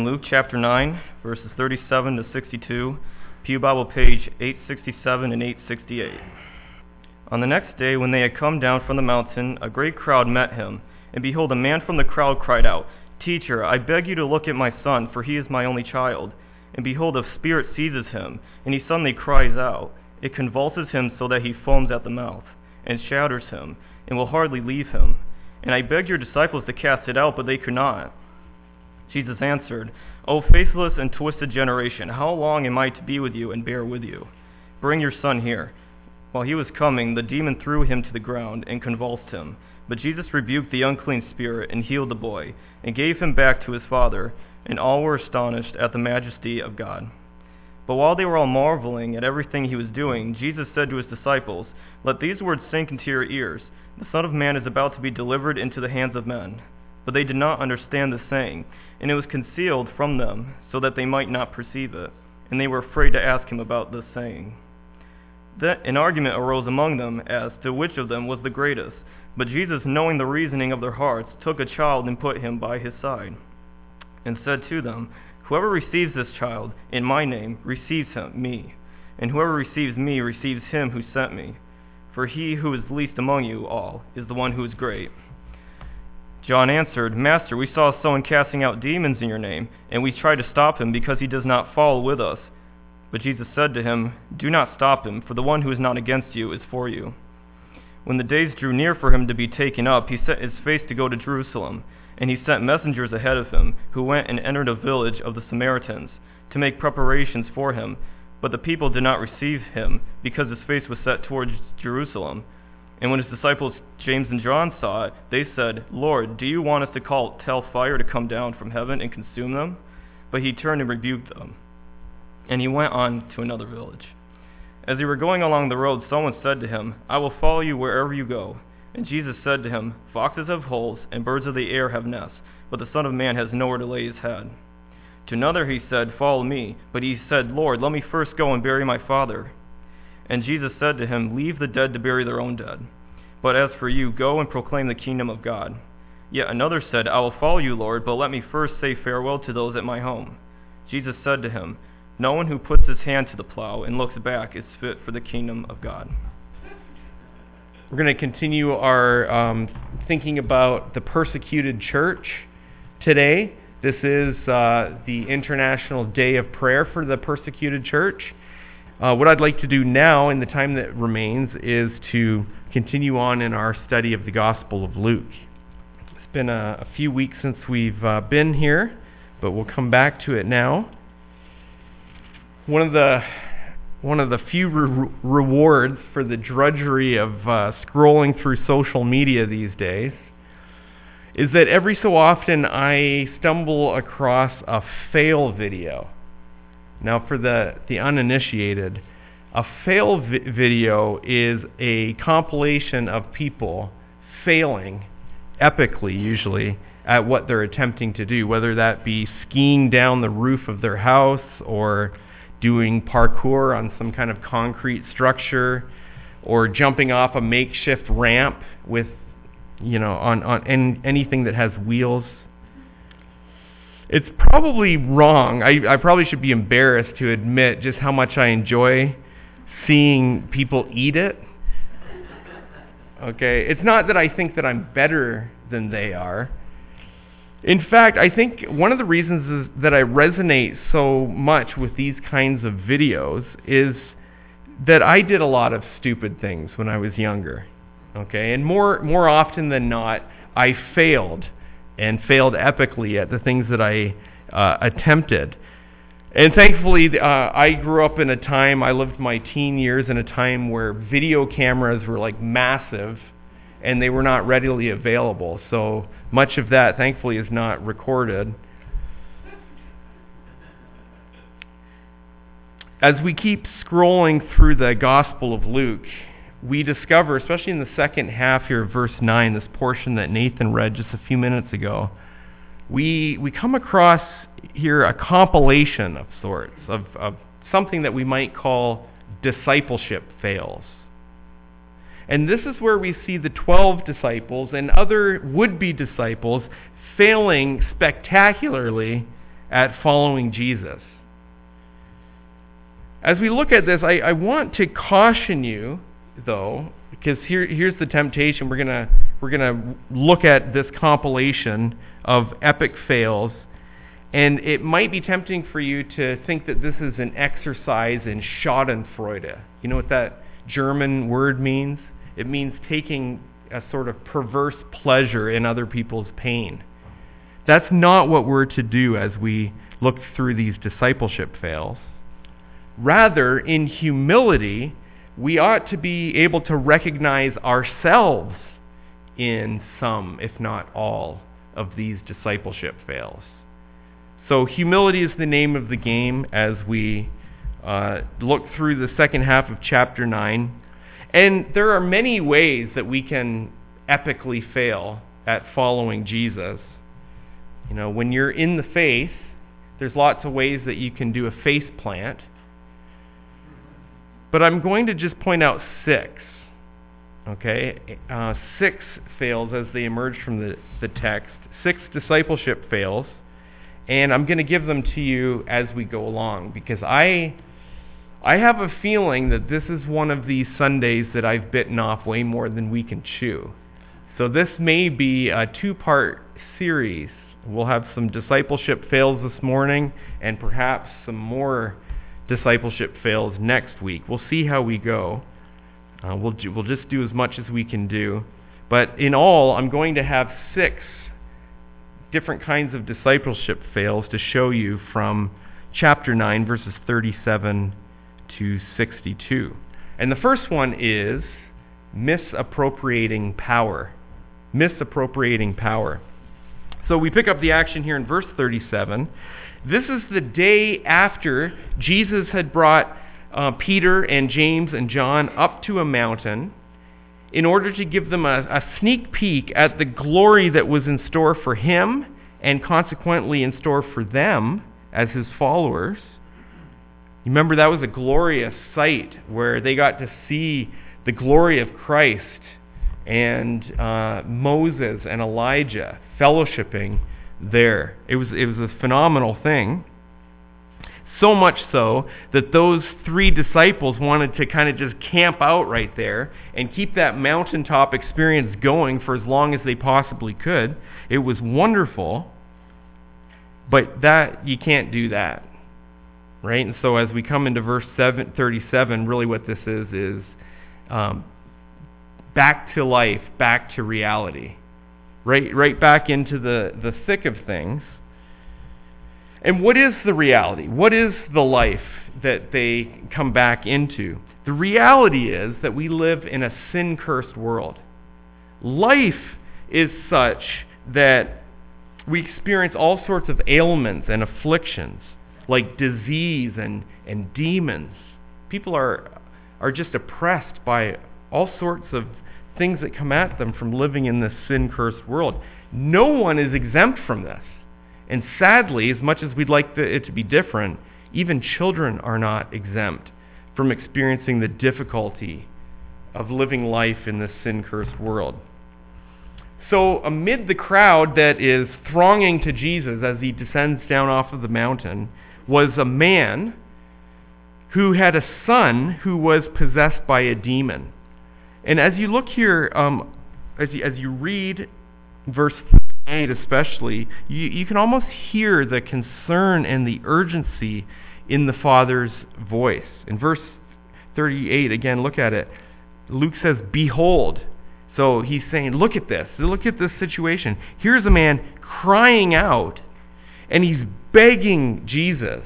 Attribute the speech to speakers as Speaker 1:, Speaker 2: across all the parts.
Speaker 1: Luke chapter 9, verses 37 to 62, Pew Bible page 867 and 868. On the next day, when they had come down from the mountain, a great crowd met him. And behold, a man from the crowd cried out, "Teacher, I beg you to look at my son, for he is my only child. And behold, a spirit seizes him, and he suddenly cries out. It convulses him so that he foams at the mouth, and shatters him, and will hardly leave him. And I begged your disciples to cast it out, but they could not." Jesus answered, "O faithless and twisted generation, how long am I to be with you and bear with you? Bring your son here." While he was coming, the demon threw him to the ground and convulsed him. But Jesus rebuked the unclean spirit and healed the boy, and gave him back to his father, and all were astonished at the majesty of God. But while they were all marveling at everything he was doing, Jesus said to his disciples, "Let these words sink into your ears. The Son of Man is about to be delivered into the hands of men." But they did not understand the saying, and it was concealed from them, so that they might not perceive it. And they were afraid to ask him about this saying. Then an argument arose among them as to which of them was the greatest. But Jesus, knowing the reasoning of their hearts, took a child and put him by his side, and said to them, "Whoever receives this child in my name receives me, and whoever receives me receives him who sent me. For he who is least among you all is the one who is great." John answered, "Master, we saw someone casting out demons in your name, and we tried to stop him because he does not follow with us." But Jesus said to him, "Do not stop him, for the one who is not against you is for you." When the days drew near for him to be taken up, he set his face to go to Jerusalem, and he sent messengers ahead of him, who went and entered a village of the Samaritans, to make preparations for him. But the people did not receive him, because his face was set towards Jerusalem. And when his disciples James and John saw it, they said, "Lord, do you want us to tell fire to come down from heaven and consume them?" But he turned and rebuked them. And he went on to another village. As they were going along the road, someone said to him, "I will follow you wherever you go." And Jesus said to him, "Foxes have holes, and birds of the air have nests, but the Son of Man has nowhere to lay his head." To another he said, "Follow me." But he said, "Lord, let me first go and bury my father." And Jesus said to him, "Leave the dead to bury their own dead. But as for you, go and proclaim the kingdom of God." Yet another said, "I will follow you, Lord, but let me first say farewell to those at my home." Jesus said to him, "No one who puts his hand to the plow and looks back is fit for the kingdom of God."
Speaker 2: We're going to continue our thinking about the persecuted church today. This is the International Day of Prayer for the Persecuted Church. What I'd like to do now in the time that remains is to continue on in our study of the Gospel of Luke. It's been a few weeks since we've been here, but we'll come back to it now. One of the few rewards for the drudgery of scrolling through social media these days is that every so often I stumble across a fail video. Now, for the uninitiated, a fail video is a compilation of people failing, epically usually, at what they're attempting to do, whether that be skiing down the roof of their house or doing parkour on some kind of concrete structure or jumping off a makeshift ramp with, on anything that has wheels. It's probably wrong. I probably should be embarrassed to admit just how much I enjoy seeing people eat it. Okay, it's not that I think that I'm better than they are. In fact, I think one of the reasons is that I resonate so much with these kinds of videos is that I did a lot of stupid things when I was younger. Okay, and more often than not, I failed. And failed epically at the things that I attempted. And thankfully, I grew up in a time, I lived my teen years in a time where video cameras were like massive, and they were not readily available. So much of that, thankfully, is not recorded. As we keep scrolling through the Gospel of Luke, we discover, especially in the second half here of verse 9, this portion that Nathan read just a few minutes ago, we come across here a compilation of sorts, of something that we might call discipleship fails. And this is where we see the 12 disciples and other would-be disciples failing spectacularly at following Jesus. As we look at this, I want to caution you, though, because here's the temptation. We're gonna look at this compilation of epic fails, and it might be tempting for you to think that this is an exercise in Schadenfreude. You know what that German word means? It means taking a sort of perverse pleasure in other people's pain. That's not what we're to do as we look through these discipleship fails. Rather, in humility, we ought to be able to recognize ourselves in some, if not all, of these discipleship fails. So humility is the name of the game as we look through the second half of chapter 9. And there are many ways that we can epically fail at following Jesus. You know, when you're in the faith, there's lots of ways that you can do a face plant. But I'm going to just point out 6. Okay? 6 fails as they emerge from the text. 6 discipleship fails. And I'm going to give them to you as we go along, because I have a feeling that this is one of these Sundays that I've bitten off way more than we can chew. So this may be a 2-part series. We'll have some discipleship fails this morning and perhaps some more discipleship fails next week. We'll see how we go. We'll just do as much as we can do. But in all, I'm going to have 6 different kinds of discipleship fails to show you from chapter 9, verses 37 to 62. And the first one is misappropriating power. Misappropriating power. So we pick up the action here in verse 37. This is the day after Jesus had brought Peter and James and John up to a mountain in order to give them a sneak peek at the glory that was in store for him and consequently in store for them as his followers. You remember that was a glorious sight where they got to see the glory of Christ and Moses and Elijah fellowshipping there. It was a phenomenal thing. So much so that those 3 disciples wanted to kind of just camp out right there and keep that mountaintop experience going for as long as they possibly could. It was wonderful, but that you can't do that, right? And so as we come into verse 37, really what this is back to life, back to reality, right back into the thick of things. And what is the reality? What is the life that they come back into? The reality is that we live in a sin-cursed world. Life is such that we experience all sorts of ailments and afflictions, like disease and demons. People are just oppressed by all sorts of things that come at them from living in this sin-cursed world. No one is exempt from this. And sadly, as much as we'd like it to be different, even children are not exempt from experiencing the difficulty of living life in this sin-cursed world. So amid the crowd that is thronging to Jesus as he descends down off of the mountain was a man who had a son who was possessed by a demon. And as you look here, as you read verse 8 especially, you can almost hear the concern and the urgency in the Father's voice. In verse 38, again, look at it. Luke says, "Behold." So he's saying, look at this situation. Here's a man crying out, and he's begging Jesus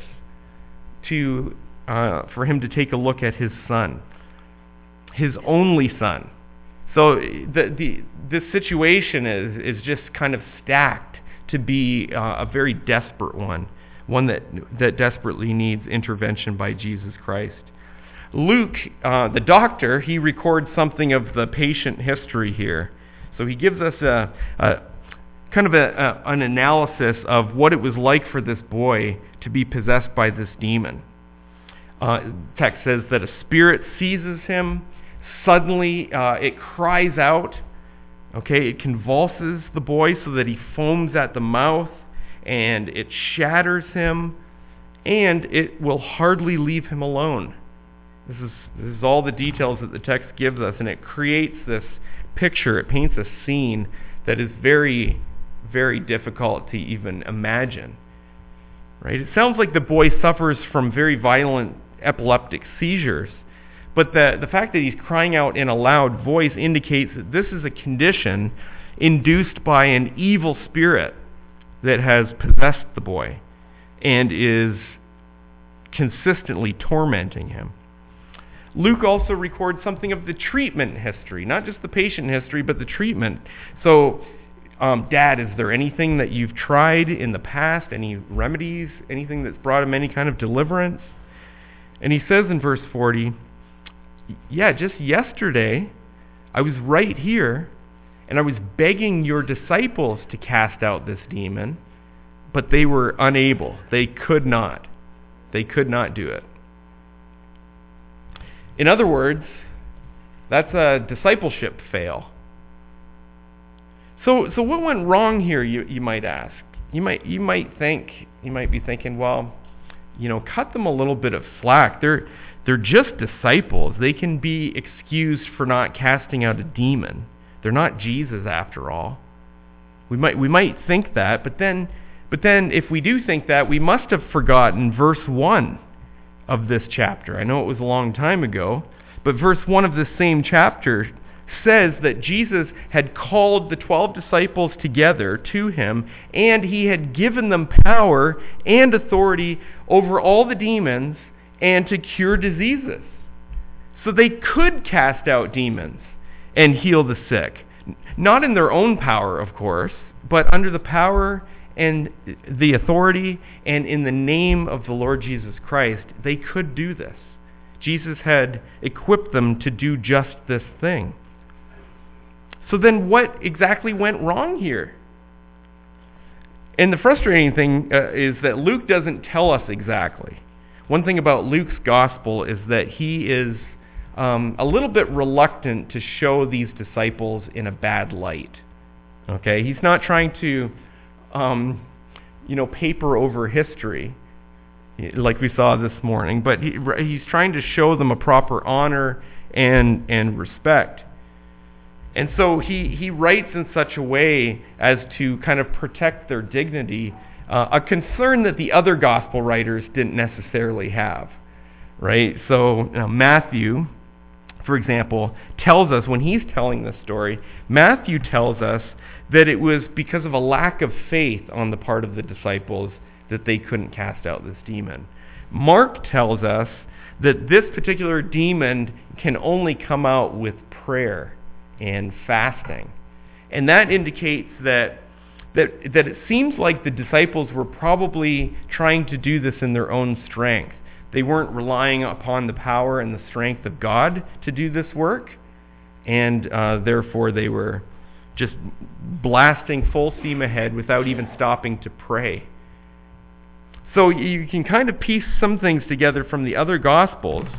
Speaker 2: for him to take a look at his son, his only son. So this situation is just kind of stacked to be a very desperate one that desperately needs intervention by Jesus Christ. Luke, the doctor, he records something of the patient history here. So he gives us a kind of an analysis of what it was like for this boy to be possessed by this demon. Text says that a spirit seizes him. Suddenly, it cries out. Okay, it convulses the boy so that he foams at the mouth, and it shatters him, and it will hardly leave him alone. This is all the details that the text gives us, and it creates this picture. It paints a scene that is very, very difficult to even imagine. Right? It sounds like the boy suffers from very violent epileptic seizures, but the fact that he's crying out in a loud voice indicates that this is a condition induced by an evil spirit that has possessed the boy and is consistently tormenting him. Luke also records something of the treatment history, not just the patient history, but the treatment. So, Dad, is there anything that you've tried in the past, any remedies, anything that's brought him any kind of deliverance? And he says in verse 40, yeah, just yesterday, I was right here, and I was begging your disciples to cast out this demon, but they were unable. They could not. They could not do it. In other words, that's a discipleship fail. So what went wrong here, you might ask? You might be thinking, well, cut them a little bit of slack. They're just disciples. They can be excused for not casting out a demon. They're not Jesus after all. We might think that, but then if we do think that, we must have forgotten verse 1 of this chapter. I know it was a long time ago, but verse 1 of this same chapter says that Jesus had called the 12 disciples together to him, and he had given them power and authority over all the demons and to cure diseases. So they could cast out demons and heal the sick. Not in their own power, of course, but under the power and the authority and in the name of the Lord Jesus Christ, they could do this. Jesus had equipped them to do just this thing. So then what exactly went wrong here? And the frustrating thing is that Luke doesn't tell us exactly. One thing about Luke's gospel is that he is a little bit reluctant to show these disciples in a bad light. Okay, he's not trying to paper over history like we saw this morning, but he's trying to show them a proper honor and respect. And so he writes in such a way as to kind of protect their dignity, a concern that the other gospel writers didn't necessarily have, right? So Matthew, for example, tells us, when he's telling this story, Matthew tells us that it was because of a lack of faith on the part of the disciples that they couldn't cast out this demon. Mark tells us that this particular demon can only come out with prayer and fasting. And that indicates that it seems like the disciples were probably trying to do this in their own strength. They weren't relying upon the power and the strength of God to do this work, and therefore they were just blasting full steam ahead without even stopping to pray. So you can kind of piece some things together from the other Gospels.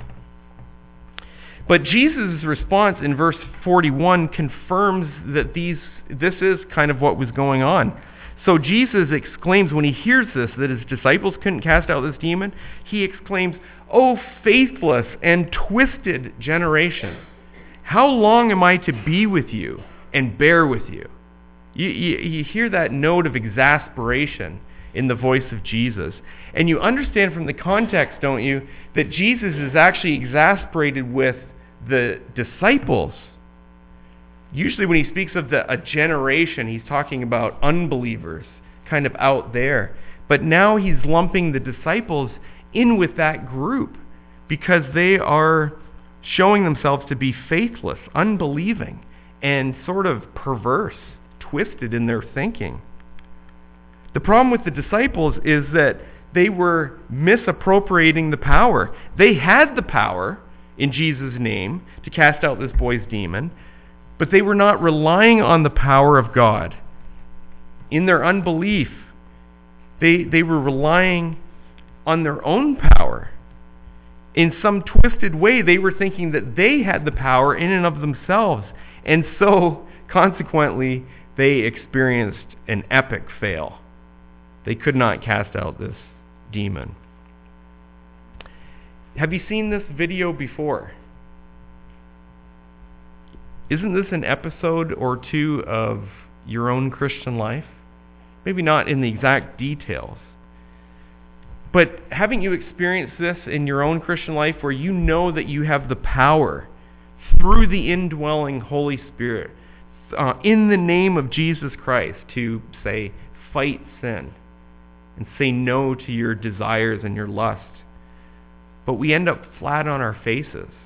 Speaker 2: But Jesus' response in verse 41 confirms that this is kind of what was going on. So Jesus exclaims when he hears this, that his disciples couldn't cast out this demon, he exclaims, "O faithless and twisted generation, how long am I to be with you and bear with you?" You hear that note of exasperation in the voice of Jesus. And you understand from the context, don't you, that Jesus is actually exasperated with the disciples. Usually when he speaks of a generation, he's talking about unbelievers, kind of out there. But now he's lumping the disciples in with that group because they are showing themselves to be faithless, unbelieving, and sort of perverse, twisted in their thinking. The problem with the disciples is that they were misappropriating the power. They had the power in Jesus' name to cast out this boy's demon, but they were not relying on the power of God. In their unbelief, they were relying on their own power. In some twisted way, they were thinking that they had the power in and of themselves, and so, consequently, they experienced an epic fail. They could not cast out this demon. Have you seen this video before? Isn't this an episode or two of your own Christian life? Maybe not in the exact details. But haven't you experienced this in your own Christian life where you know that you have the power through the indwelling Holy Spirit in the name of Jesus Christ to say, fight sin and say no to your desires and your lust? But we end up flat on our faces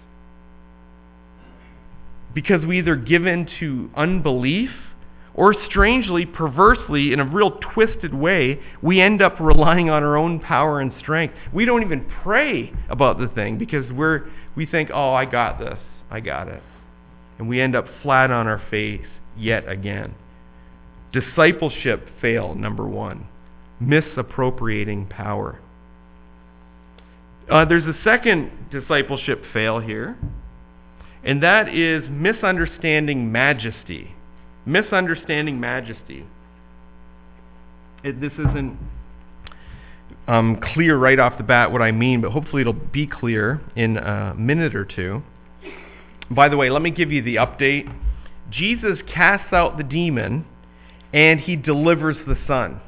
Speaker 2: because we either give in to unbelief or, strangely, perversely, in a real twisted way, we end up relying on our own power and strength. We don't even pray about the thing because we think, oh, I got this, I got it. And we end up flat on our face yet again. Discipleship fail, number 1. Misappropriating power. There's a second discipleship fail here, and that is misunderstanding majesty. Misunderstanding majesty. This isn't clear right off the bat what I mean, but hopefully it'll be clear in a minute or two. By the way, let me give you the update. Jesus casts out the demon, and he delivers the son.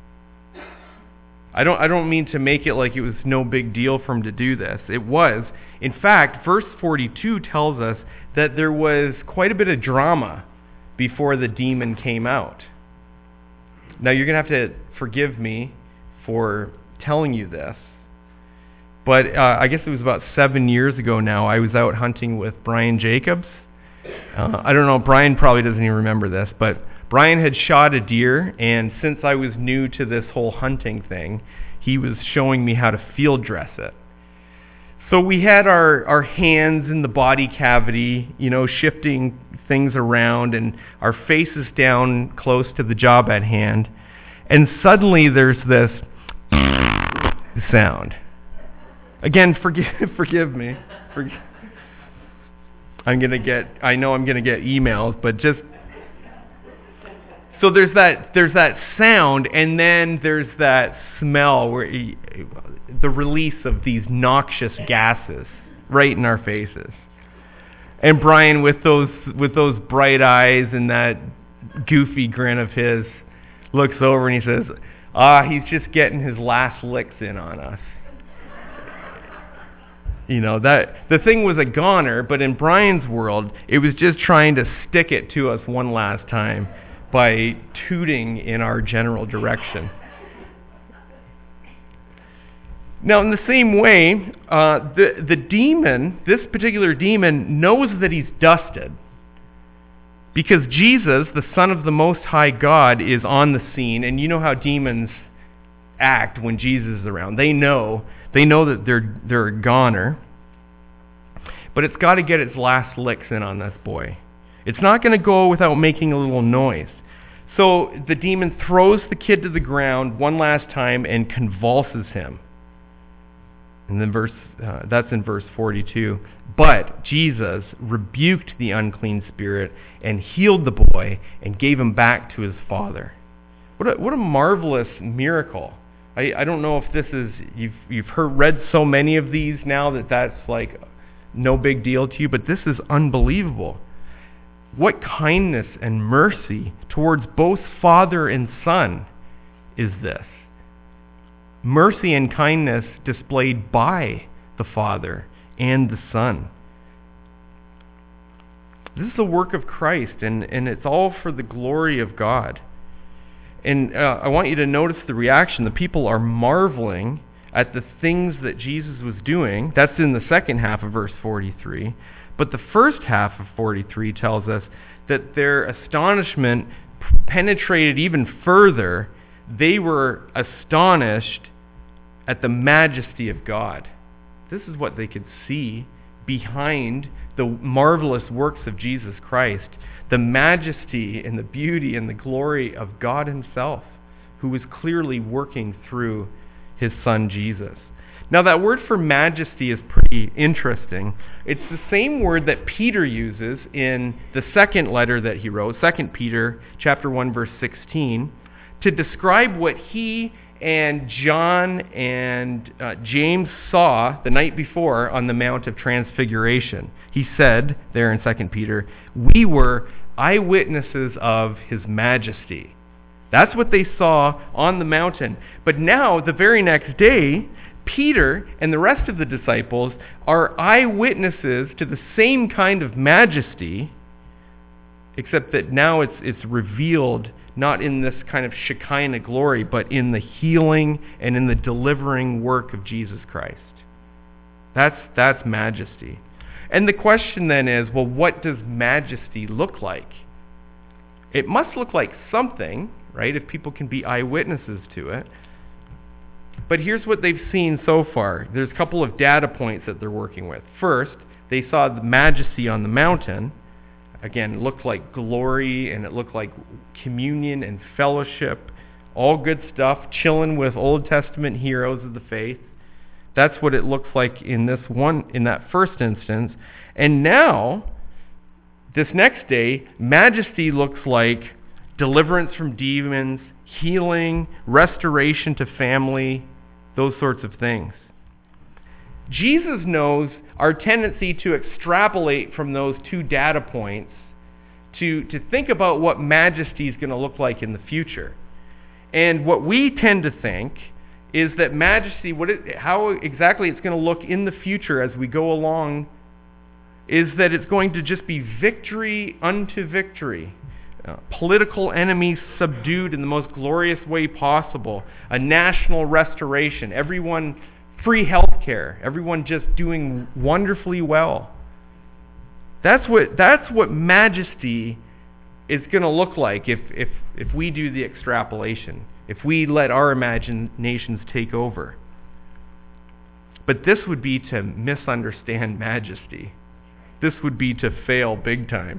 Speaker 2: I don't mean to make it like it was no big deal for him to do this. It was. In fact, verse 42 tells us that there was quite a bit of drama before the demon came out. Now, you're going to have to forgive me for telling you this, but I guess it was about 7 years ago now. I was out hunting with Brian Jacobs. I don't know, Brian probably doesn't even remember this, but Brian had shot a deer, and since I was new to this whole hunting thing, he was showing me how to field dress it. So we had our hands in the body cavity, shifting things around, and our faces down close to the job at hand. And suddenly there's this sound. Again, forgive me. I know I'm gonna get emails, but just so there's that sound, and then there's that smell where the release of these noxious gases right in our faces. And Brian, with those bright eyes and that goofy grin of his, looks over and he says, he's just getting his last licks in on us. That the thing was a goner, but in Brian's world, it was just trying to stick it to us one last time by tooting in our general direction. Now, in the same way, the demon, this particular demon, knows that he's dusted because Jesus, the Son of the Most High God, is on the scene. And you know how demons act when Jesus is around. They know that they're a goner, but it's got to get its last licks in on this boy. It's not going to go without making a little noise. So the demon throws the kid to the ground one last time and convulses him. And then that's in verse 42. But Jesus rebuked the unclean spirit and healed the boy and gave him back to his father. What a marvelous miracle. I don't know if this is, you've read so many of these now that's like no big deal to you, but this is unbelievable. What kindness and mercy towards both father and son is this? Mercy and kindness displayed by the Father and the Son. This is the work of Christ, and it's all for the glory of God. And I want you to notice the reaction. The people are marveling at the things that Jesus was doing. That's in the second half of verse 43. But the first half of 43 tells us that their astonishment penetrated even further. They were astonished at the majesty of God. This is what they could see behind the marvelous works of Jesus Christ, the majesty and the beauty and the glory of God himself, who was clearly working through his son Jesus. Now, that word for majesty is pretty interesting. It's the same word that Peter uses in the second letter that he wrote, 2 Peter chapter 1, verse 16, to describe what he and John and James saw the night before on the Mount of Transfiguration. He said there in 2 Peter, "We were eyewitnesses of his majesty." That's what they saw on the mountain. But now, the very next day, Peter and the rest of the disciples are eyewitnesses to the same kind of majesty, except that now it's revealed not in this kind of Shekinah glory, but in the healing and in the delivering work of Jesus Christ. That's majesty. And the question then is, well, what does majesty look like? It must look like something, right, if people can be eyewitnesses to it. But here's what they've seen so far. There's a couple of data points that they're working with. First, they saw the majesty on the mountain. Again, it looked like glory, and it looked like communion and fellowship. All good stuff, chilling with Old Testament heroes of the faith. That's what it looks like in that first instance. And now, this next day, majesty looks like deliverance from demons, healing, restoration to family, those sorts of things. Jesus knows our tendency to extrapolate from those two data points to think about what majesty is going to look like in the future. And what we tend to think is that majesty, how exactly it's going to look in the future as we go along, is that it's going to just be victory unto victory. Political enemies subdued in the most glorious way possible. A national restoration. Everyone free health care. Everyone just doing wonderfully well. That's what majesty is going to look like if we do the extrapolation. If we let our imaginations take over. But this would be to misunderstand majesty. This would be to fail big time.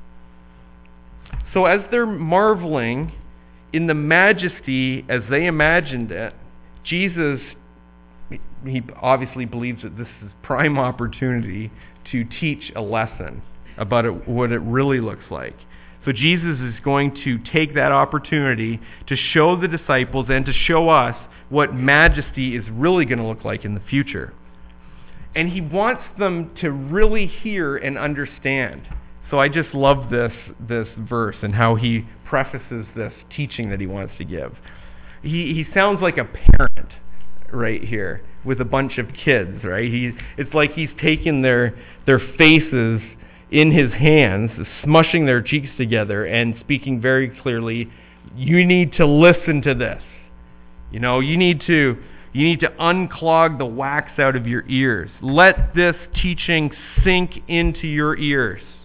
Speaker 2: So as they're marveling in the majesty as they imagined it, Jesus, he obviously believes that this is prime opportunity to teach a lesson about what it really looks like. So Jesus is going to take that opportunity to show the disciples and to show us what majesty is really going to look like in the future. And he wants them to really hear and understand. So I just love this verse and how he prefaces this teaching that he wants to give. He sounds like a parent right here with a bunch of kids, right? It's like he's taken their faces in his hands, smushing their cheeks together and speaking very clearly, you need to listen to this. You need to unclog the wax out of your ears. Let this teaching sink into your ears.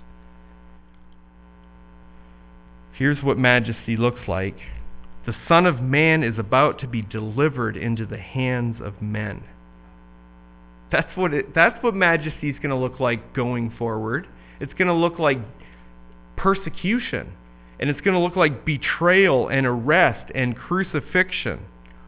Speaker 2: Here's what majesty looks like. The Son of Man is about to be delivered into the hands of men. That's what majesty is going to look like going forward. It's going to look like persecution. And it's going to look like betrayal and arrest and crucifixion.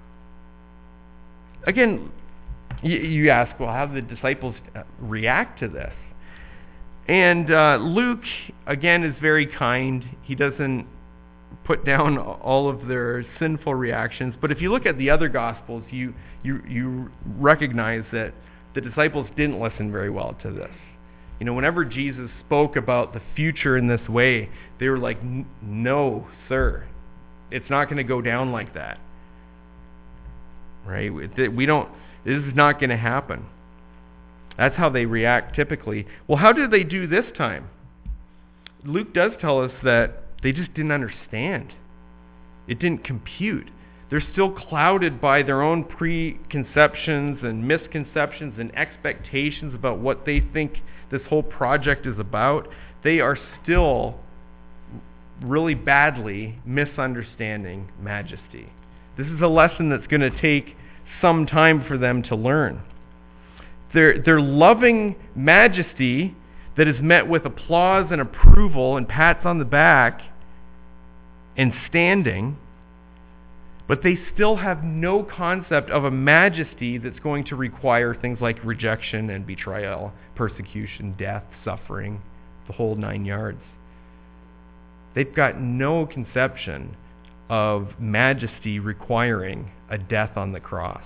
Speaker 2: Again, you ask, well, how do the disciples react to this? And Luke, again, is very kind. He doesn't put down all of their sinful reactions. But if you look at the other Gospels, you recognize that the disciples didn't listen very well to this. Whenever Jesus spoke about the future in this way, they were like, no, sir. It's not going to go down like that. Right? This is not going to happen. That's how they react typically. Well, how did they do this time? Luke does tell us that they just didn't understand. It didn't compute. They're still clouded by their own preconceptions and misconceptions and expectations about what they think this whole project is about. They are still really badly misunderstanding majesty. This is a lesson that's going to take some time for them to learn. Their loving majesty that is met with applause and approval and pats on the back and standing, but they still have no concept of a majesty that's going to require things like rejection and betrayal, persecution, death, suffering, the whole 9 yards. They've got no conception of majesty requiring a death on the cross.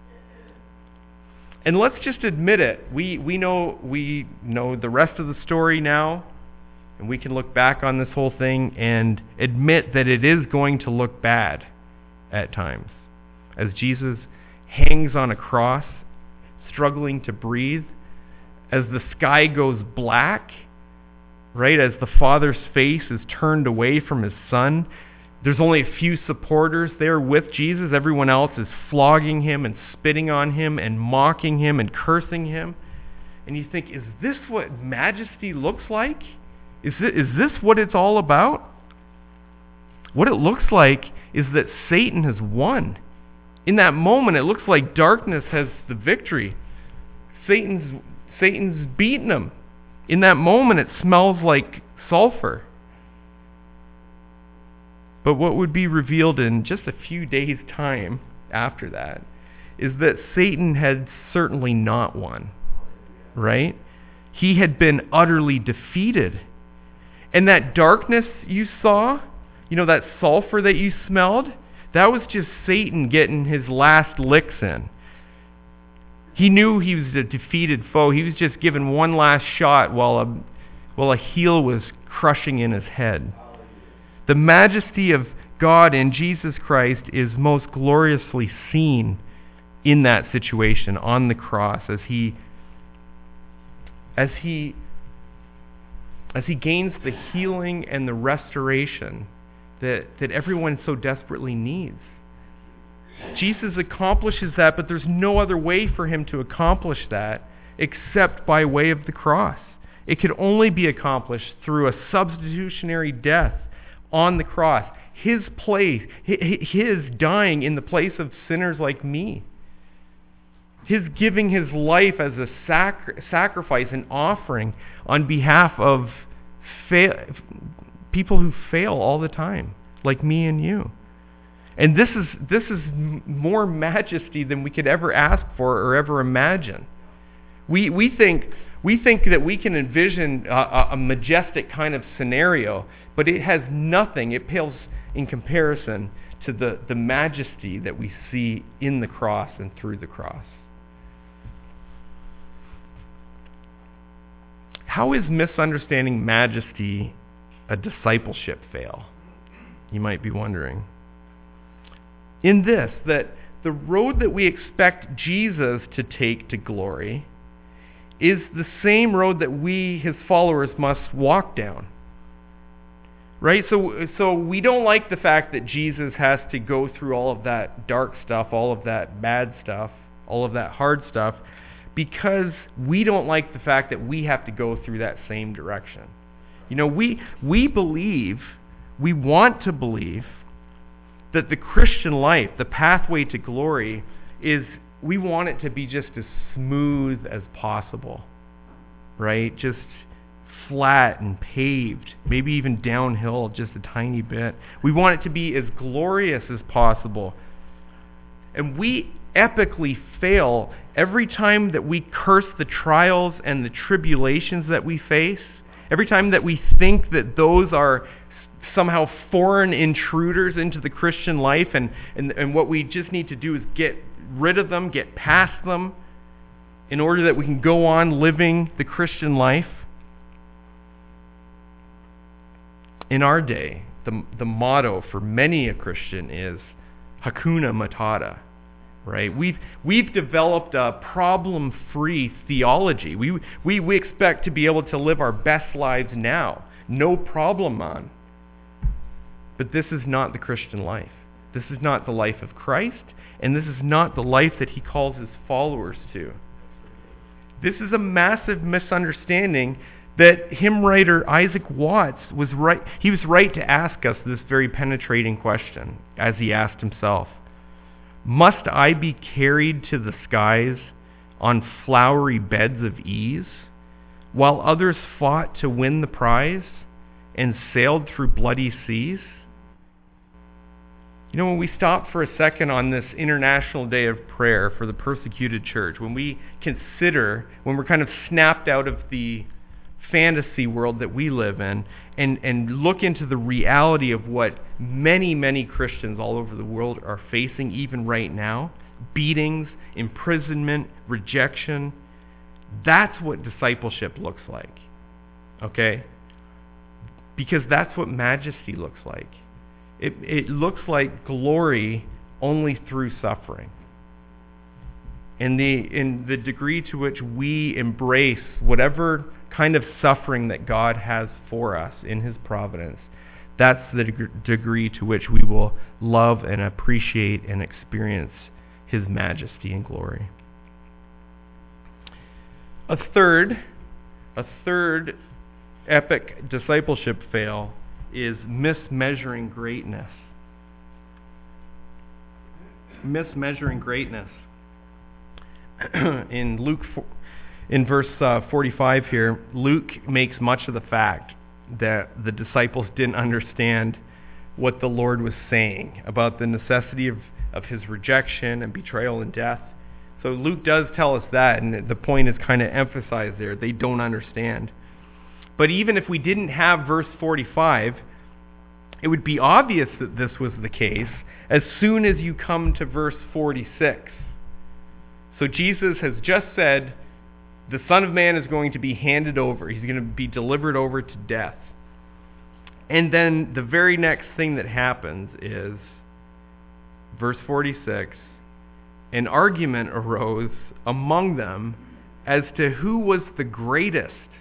Speaker 2: And let's just admit it. We know the rest of the story now, and we can look back on this whole thing and admit that it is going to look bad at times. As Jesus hangs on a cross, struggling to breathe, as the sky goes black, right, as the Father's face is turned away from his Son, there's only a few supporters there with Jesus. Everyone else is flogging him and spitting on him and mocking him and cursing him. And you think, is this what majesty looks like? Is this what it's all about? What it looks like is that Satan has won. In that moment, it looks like darkness has the victory. Satan's beaten him. In that moment, it smells like sulfur. But what would be revealed in just a few days' time after that is that Satan had certainly not won, right? He had been utterly defeated. And that darkness you saw, that sulfur that you smelled, that was just Satan getting his last licks in. He knew he was a defeated foe. He was just given one last shot while a heel was crushing in his head. The majesty of God in Jesus Christ is most gloriously seen in that situation on the cross as he gains the healing and the restoration that everyone so desperately needs. Jesus accomplishes that, but there's no other way for him to accomplish that except by way of the cross. It could only be accomplished through a substitutionary death on the cross. His dying in the place of sinners like me. His giving his life as a sacrifice, an offering on behalf of people who fail all the time, like me and you. And this is more majesty than we could ever ask for or ever imagine. We think that we can envision a majestic kind of scenario, but it has nothing. It pales in comparison to the majesty that we see in the cross and through the cross. How is misunderstanding majesty a discipleship fail? You might be wondering. In this, that the road that we expect Jesus to take to glory is the same road that we, his followers, must walk down. Right? So we don't like the fact that Jesus has to go through all of that dark stuff, all of that bad stuff, all of that hard stuff, because we don't like the fact that we have to go through that same direction. We believe, we want to believe, that the Christian life, the pathway to glory, we want it to be just as smooth as possible, right? Just flat and paved, maybe even downhill just a tiny bit. We want it to be as glorious as possible. And we epically fail every time that we curse the trials and the tribulations that we face, every time that we think that those are somehow foreign intruders into the Christian life, and what we just need to do is get rid of them, get past them, in order that we can go on living the Christian life. In our day, the motto for many a Christian is Hakuna Matata, right? We've developed a problem-free theology. We expect to be able to live our best lives now, no problem on. But this is not the Christian life. This is not the life of Christ, and this is not the life that he calls his followers to. This is a massive misunderstanding that hymn writer Isaac Watts was right. He was right to ask us this very penetrating question, as he asked himself. Must I be carried to the skies on flowery beds of ease, while others fought to win the prize and sailed through bloody seas? When we stop for a second on this International Day of Prayer for the persecuted church, when we consider, when we're kind of snapped out of the fantasy world that we live in, and look into the reality of what many, many Christians all over the world are facing even right now, beatings, imprisonment, rejection, that's what discipleship looks like. Okay? Because that's what majesty looks like. It looks like glory only through suffering. In the degree to which we embrace whatever kind of suffering that God has for us in His providence, that's the degree to which we will love and appreciate and experience His majesty and glory. A third epic discipleship fail is mismeasuring greatness. Mismeasuring greatness. In verse 45 here, Luke makes much of the fact that the disciples didn't understand what the Lord was saying about the necessity of His rejection and betrayal and death. So Luke does tell us that, and the point is kind of emphasized there. They don't understand. But even if we didn't have verse 45, it would be obvious that this was the case as soon as you come to verse 46. So Jesus has just said, the Son of Man is going to be handed over. He's going to be delivered over to death. And then the very next thing that happens is, verse 46, an argument arose among them as to who was the greatest.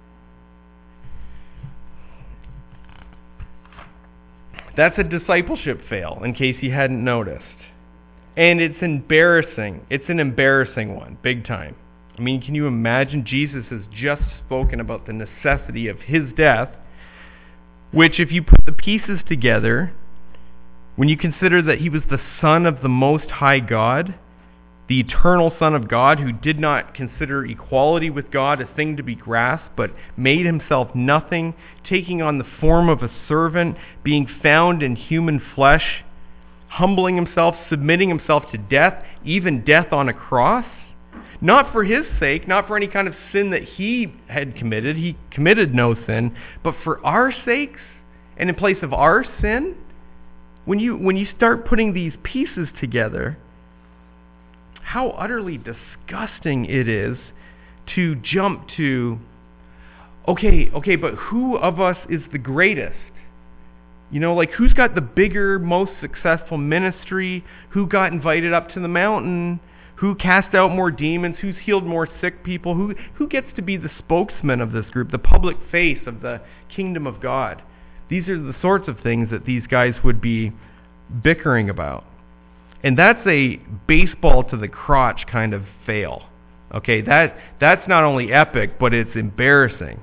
Speaker 2: That's a discipleship fail, in case you hadn't noticed. And it's embarrassing. It's an embarrassing one, big time. I mean, can you imagine? Jesus has just spoken about the necessity of His death, which, if you put the pieces together, when you consider that He was the Son of the Most High God, the eternal Son of God, who did not consider equality with God a thing to be grasped, but made Himself nothing, taking on the form of a servant, being found in human flesh, humbling Himself, submitting Himself to death, even death on a cross. Not for His sake, not for any kind of sin that He had committed. He committed no sin, but for our sakes and in place of our sin. When you start putting these pieces together, how utterly disgusting it is to jump to, okay, but who of us is the greatest? You know, like, who's got the bigger, most successful ministry? Who got invited up to the mountain? Who cast out more demons? Who's healed more sick people? Who gets to be the spokesman of this group, the public face of the kingdom of God? These are the sorts of things that these guys would be bickering about. And that's a baseball to the crotch kind of fail. Okay, that's not only epic, but it's embarrassing.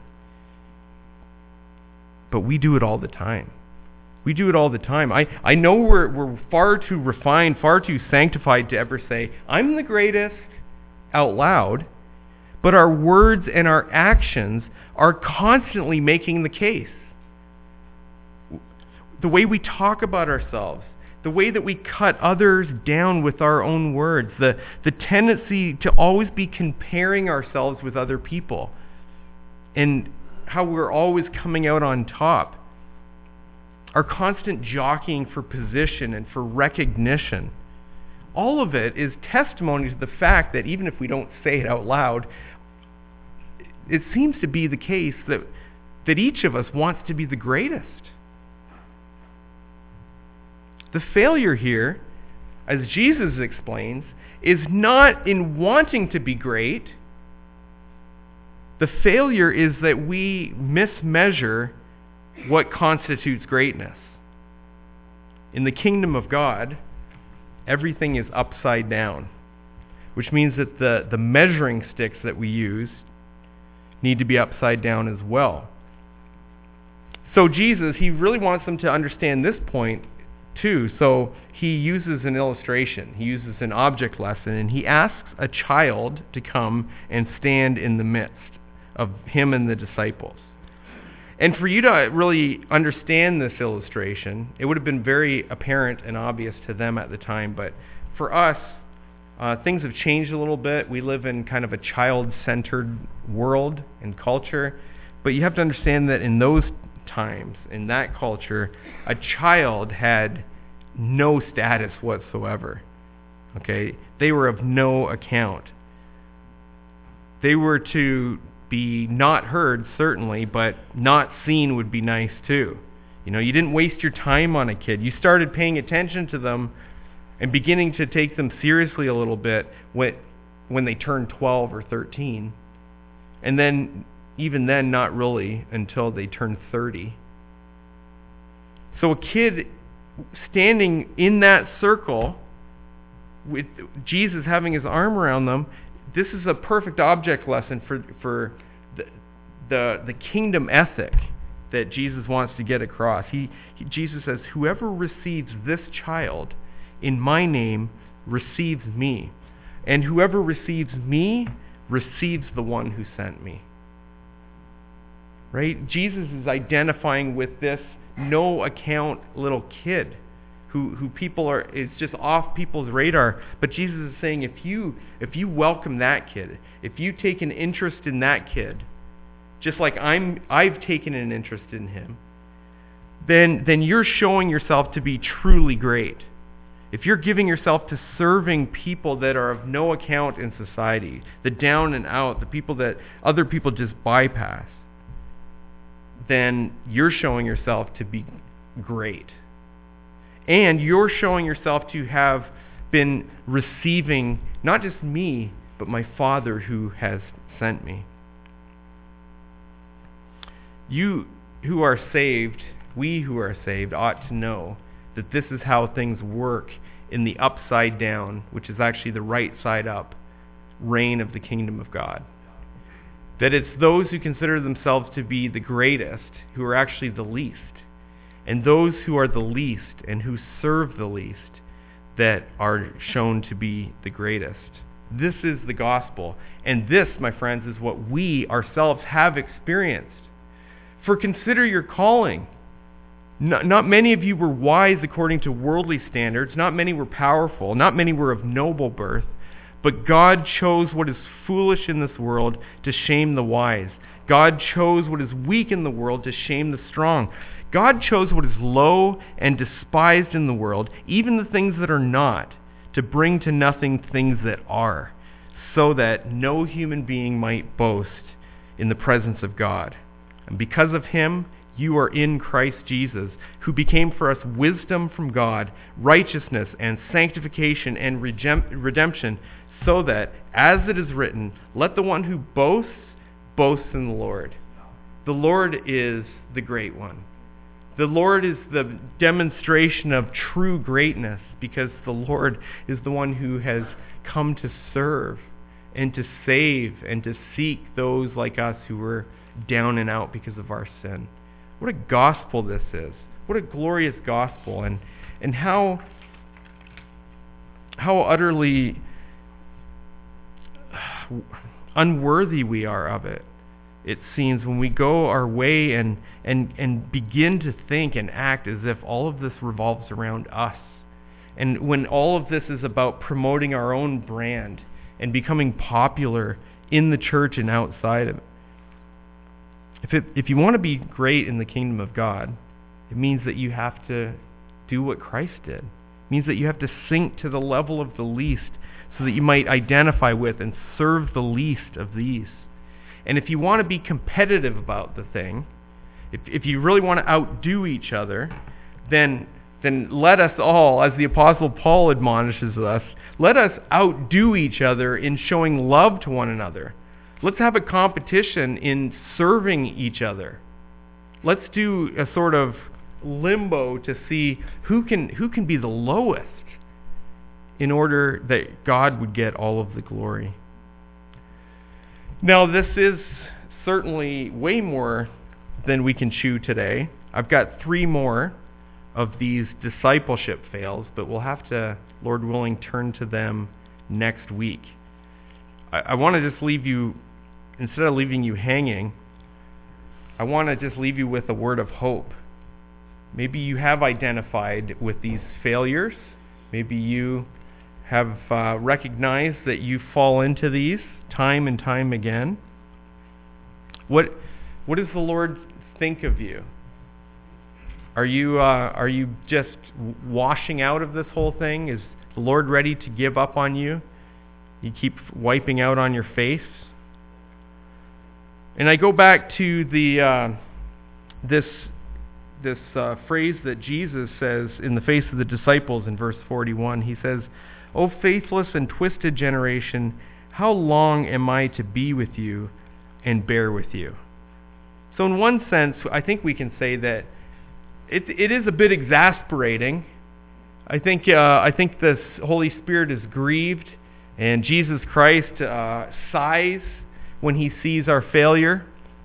Speaker 2: But we do it all the time. We do it all the time. I know we're far too refined, far too sanctified to ever say, I'm the greatest, out loud. But our words and our actions are constantly making the case. The way we talk about ourselves, the way that we cut others down with our own words, the tendency to always be comparing ourselves with other people, and how we're always coming out on top. Our constant jockeying for position and for recognition. All of it is testimony to the fact that even if we don't say it out loud, it seems to be the case that each of us wants to be the greatest. The failure here, as Jesus explains, is not in wanting to be great. The failure is that we mismeasure what constitutes greatness. In the kingdom of God, everything is upside down, which means that the measuring sticks that we use need to be upside down as well. So Jesus, He really wants them to understand this point too. So He uses an illustration. He uses an object lesson, and He asks a child to come and stand in the midst of Him and the disciples. And for you to really understand this illustration, it would have been very apparent and obvious to them at the time. But for us, things have changed a little bit. We live in kind of a child-centered world and culture. But you have to understand that in those times, in that culture, a child had no status whatsoever. Okay? They were of no account. They were to be not heard, certainly, but not seen would be nice too. You didn't waste your time on a kid. You started paying attention to them and beginning to take them seriously a little bit when they turned 12 or 13. And then, even then, not really until they turned 30. So a kid standing in that circle with Jesus having his arm around them, this is a perfect object lesson for the kingdom ethic that Jesus wants to get across. Jesus says, whoever receives this child in my name receives me. And whoever receives me receives the one who sent me. Right? Jesus is identifying with this no account little kid who people are, it's just off people's radar. But Jesus is saying, if you welcome that kid, if you take an interest in that kid, just like I've taken an interest in him, then you're showing yourself to be truly great. If you're giving yourself to serving people that are of no account in society, the down and out, the people that other people just bypass, then you're showing yourself to be great. And you're showing yourself to have been receiving not just me, but my Father who has sent me. You who are saved, we who are saved, ought to know that this is how things work in the upside down, which is actually the right side up, reign of the kingdom of God. That it's those who consider themselves to be the greatest who are actually the least. And those who are the least and who serve the least that are shown to be the greatest. This is the gospel. And this, my friends, is what we ourselves have experienced. For consider your calling. Not many of you were wise according to worldly standards. Not many were powerful. Not many were of noble birth. But God chose what is foolish in this world to shame the wise. God chose what is weak in the world to shame the strong. God chose what is low and despised in the world, even the things that are not, to bring to nothing things that are, so that no human being might boast in the presence of God. And because of him, you are in Christ Jesus, who became for us wisdom from God, righteousness and sanctification and redemption, so that, as it is written, let the one who boasts, boast in the Lord. The Lord is the great one. The Lord is the demonstration of true greatness, because the Lord is the one who has come to serve and to save and to seek those like us who were down and out because of our sin. What a gospel this is. What a glorious gospel, and how utterly unworthy we are of it. It seems when we go our way and begin to think and act as if all of this revolves around us. And when all of this is about promoting our own brand and becoming popular in the church and outside of it. If you want to be great in the kingdom of God, it means that you have to do what Christ did. It means that you have to sink to the level of the least so that you might identify with and serve the least of these. And if you want to be competitive about the thing, if you really want to outdo each other, then let us all, as the Apostle Paul admonishes us, let us outdo each other in showing love to one another. Let's have a competition in serving each other. Let's do a sort of limbo to see who can be the lowest in order that God would get all of the glory. Now, this is certainly way more than we can chew today. I've got 3 more of these discipleship fails, but we'll have to, Lord willing, turn to them next week. I want to just leave you, instead of leaving you hanging, I want to just leave you with a word of hope. Maybe you have identified with these failures. Maybe you have recognized that you fall into these time and time again. What does the Lord think of you? Are you just washing out of this whole thing? Is the Lord ready to give up on you? You keep wiping out on your face. And I go back to the this phrase that Jesus says in the face of the disciples in verse 41. He says, "O faithless and twisted generation, how long am I to be with you and bear with you?" So in one sense, I think we can say that it is a bit exasperating. I think the Holy Spirit is grieved, and Jesus Christ sighs when he sees our failure.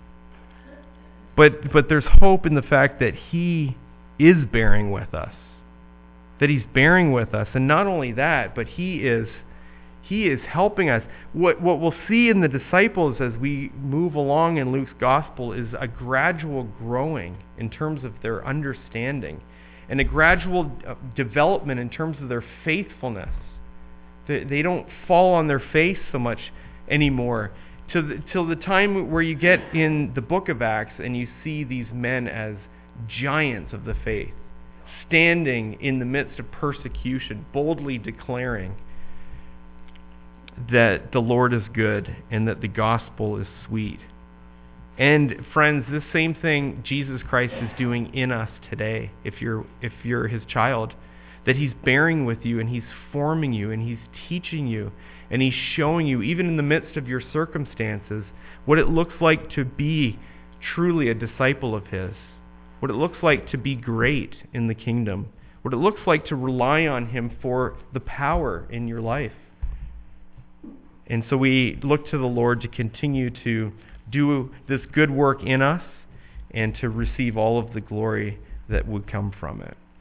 Speaker 2: But there's hope in the fact that he is bearing with us. That he's bearing with us. And not only that, but he is helping us. What we'll see in the disciples as we move along in Luke's gospel is a gradual growing in terms of their understanding and a gradual development in terms of their faithfulness. They don't fall on their face so much anymore. Till the time where you get in the book of Acts and you see these men as giants of the faith, standing in the midst of persecution, boldly declaring that the Lord is good and that the gospel is sweet. And friends, this same thing Jesus Christ is doing in us today, if you're his child, that he's bearing with you and he's forming you and he's teaching you and he's showing you, even in the midst of your circumstances, what it looks like to be truly a disciple of his, what it looks like to be great in the kingdom, what it looks like to rely on him for the power in your life. And so we look to the Lord to continue to do this good work in us and to receive all of the glory that would come from it.